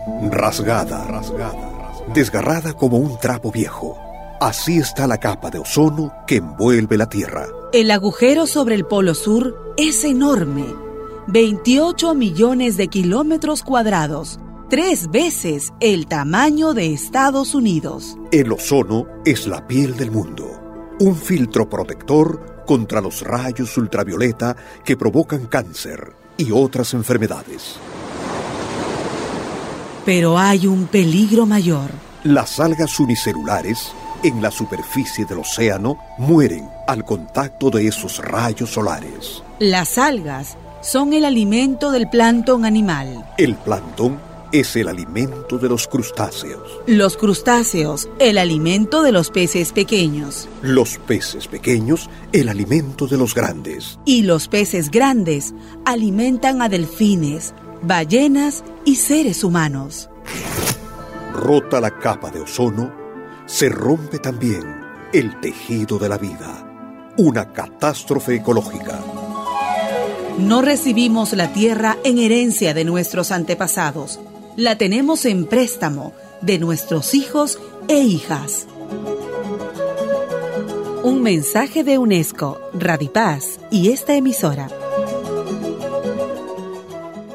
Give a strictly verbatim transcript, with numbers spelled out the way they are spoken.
Rasgada, rasgada, desgarrada como un trapo viejo. Así está la capa de ozono que envuelve la Tierra. El agujero sobre el Polo Sur es enorme. veintiocho millones de kilómetros cuadrados. Tres veces el tamaño de Estados Unidos. El ozono es la piel del mundo. Un filtro protector contra los rayos ultravioleta que provocan cáncer y otras enfermedades. Pero hay un peligro mayor. Las algas unicelulares en la superficie del océano mueren al contacto de esos rayos solares. Las algas son el alimento del plancton animal. El plancton es el alimento de los crustáceos. Los crustáceos, el alimento de los peces pequeños. Los peces pequeños, el alimento de los grandes. Y los peces grandes alimentan a delfines, ballenas y seres humanos. Rota la capa de ozono, se rompe también el tejido de la vida. Una catástrofe ecológica. No recibimos la tierra en herencia de nuestros antepasados. La tenemos en préstamo de nuestros hijos e hijas. Un mensaje de UNESCO, Radipaz y esta emisora.